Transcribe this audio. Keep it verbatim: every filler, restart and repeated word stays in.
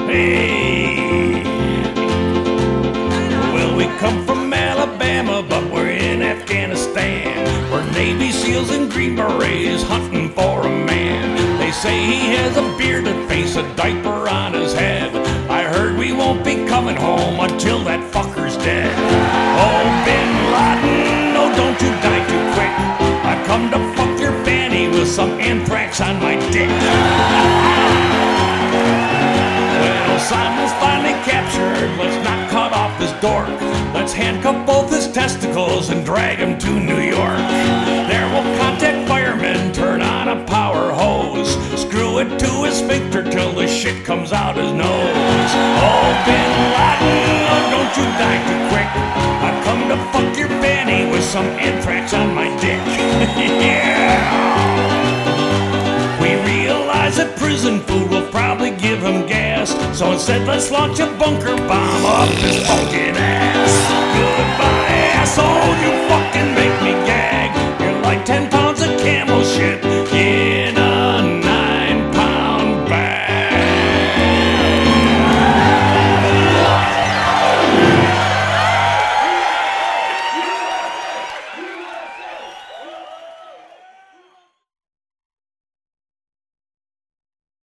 Hey. Well, we come from Alabama, but we're in Afghanistan. We're Navy SEALs and Green Berets hunting for a man. They say he has a bearded face, a diaper on his head. I heard we won't be coming home until that fucker's dead. Oh, Bin Laden, no, don't you die too quick. I come to fuck your fanny with some anthrax on my dick. Well, Simon's finally captured, let's not cut off his dork. Let's handcuff both his testicles and drag him to New York. There we'll contact firemen, turn on a power hose, screw it to his sphincter till the shit comes out his nose. Oh, Bin Laden, oh, don't you die too quick. I've come to fuck your fanny with some anthrax on my dick. Yeah. We realize that prison food will probably give him gas, so instead let's launch a bunker bomb up his fucking ass.